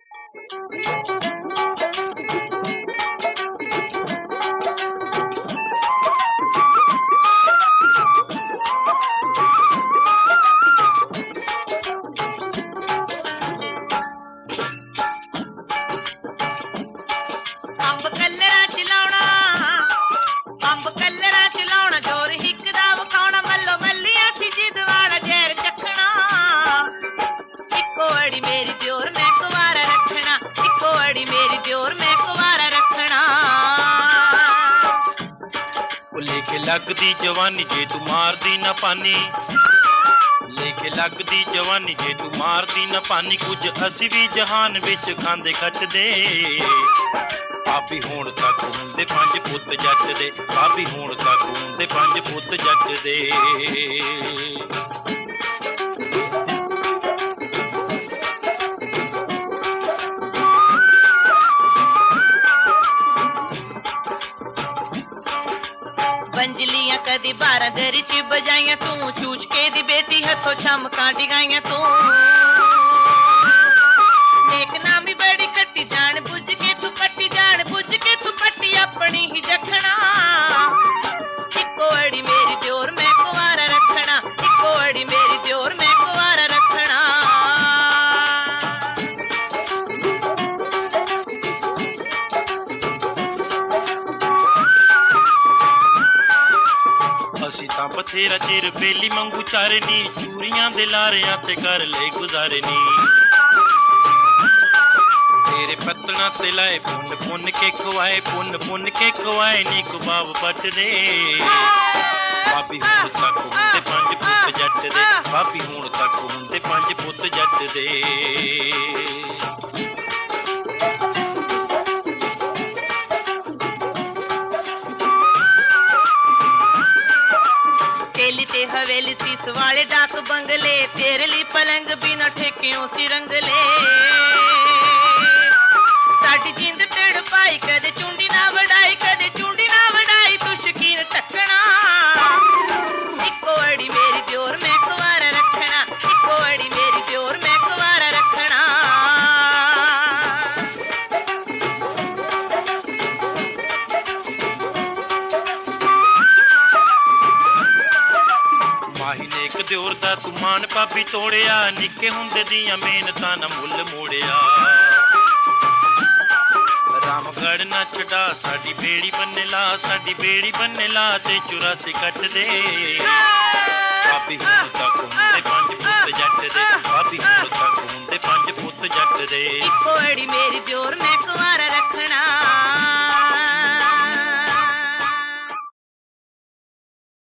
लगदी जवानी जे तू मार दी न पानी, लेके लगदी जवानी जे तू मार दी न पानी। कुछ असी भी जहान विच खांदे खचदे, पापी होण तक हुंदे पंज पुत जट दे, पापी होण तक हुंदे पंज पुत जट दे। बंजलियां कदी बारह दरी च बजाइयां तू, चूच के दी बेटी हथों छमकां डिगाइयां तू। नेक नामी बड़ी कट्टी जान बुझ के तू पट्टी, जान बुझ के तू पट्टी अपनी ही जखना। इको अड़ी मेरी जोर मैं कुंवारा रखना, इको अड़ी मेरी जोर मैं कुंवारा रखना। असी तां बथेरा चिर बेली मंगू चारनी, चूरियां दे लारियां ते कर ले गुजारनी। तेरे पत्तना ते लाए पुन पुन के खुआए, पुन पुन के खुआए नी कुबाब पट दे। पापी हुण तक हुंदे पंज पुत जट दे, पापी हुण तक हुंदे पंज पुत जट दे। ते हवेली सीस वाले डाक बंगले, तेरे लिए पलंग बिना ठेकियों सी रंगले। साडी जिंद तेड़ पाई कदे चुंडी ना वडाई, कदे चुंडी ना वडाई तू शकीन टकना। इको अड़ी मेरी जोर मैं कुंवारा रखना, इको अड़ी मेरी जोर मैं कुंवारा रखना। नेक दिओर दा तू मान पापी तोड़िया, निक्के हुंदे दियां मेहनतां ना मुੱਲ मोड़िया। रामगढ़ ना छड़ा साडी बेड़ी बन्ने ला, साडी बेड़ी बन्ने ला ते 84 कट दे। पापी हुण तक हुंदे पंज पुत जट दे, पापी हुण तक हुंदे पंज पुत जट दे। इको अड़ी मेरी जोर मैं कुंवारा रखना।